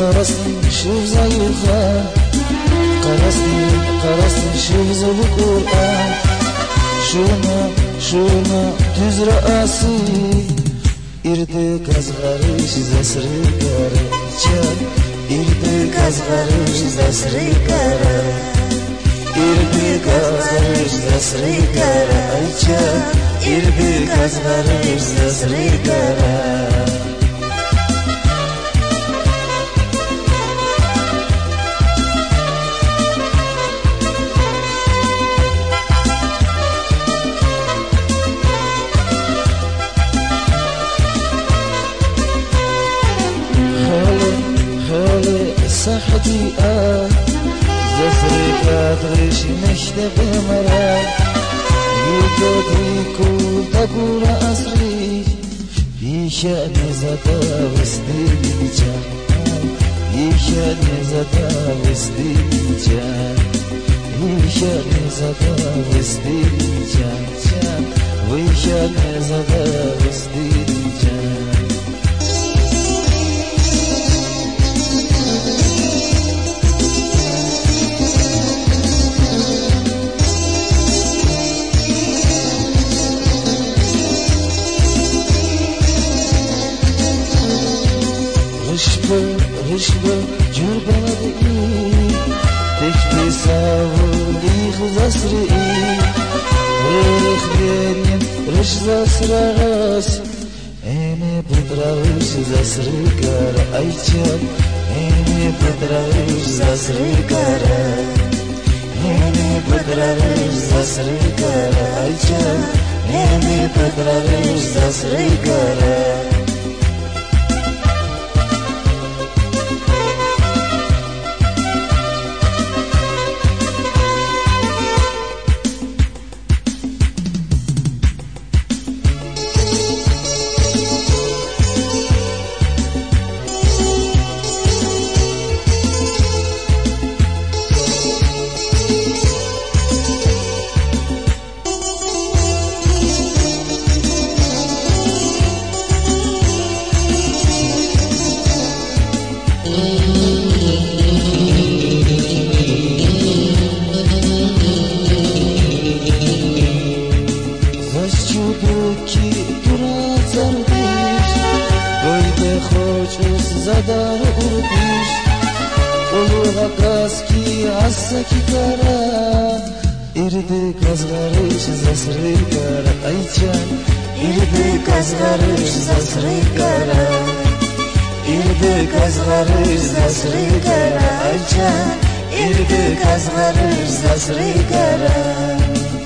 شوف زي الخان قرصني شوف زي القرآن شونا düz ra'ası irdi kazgarış zasri karaca irdi kazgarış zasri kara irdi kazgarış zasri karaca irdi kazgarış zasri kara صحتي زفري كادرش مكتب مرا يقضي كل تقول أسري يشأن زدا وسديجا يشأن زدا وسديجا يشأن زدا وسديجا ويشأن زدا وسديجا رشبه جور بلدی تکتی ساولی خزاسری ریخ گریم رش زاسراس اینه بدراوش زاسری کار ایچان اینه بدراوش زاسری کار اینه بدراوش زاسری کار ایچان اینه بدراوش زاسری کار Zadar urdiş Oluğa kaski asaki kara İrdi kazgarış zasri kara Aycan İrdi kazgarış zasri kara İrdi kazgarış zasri kara Aycan İrdi kazgarış zasri kara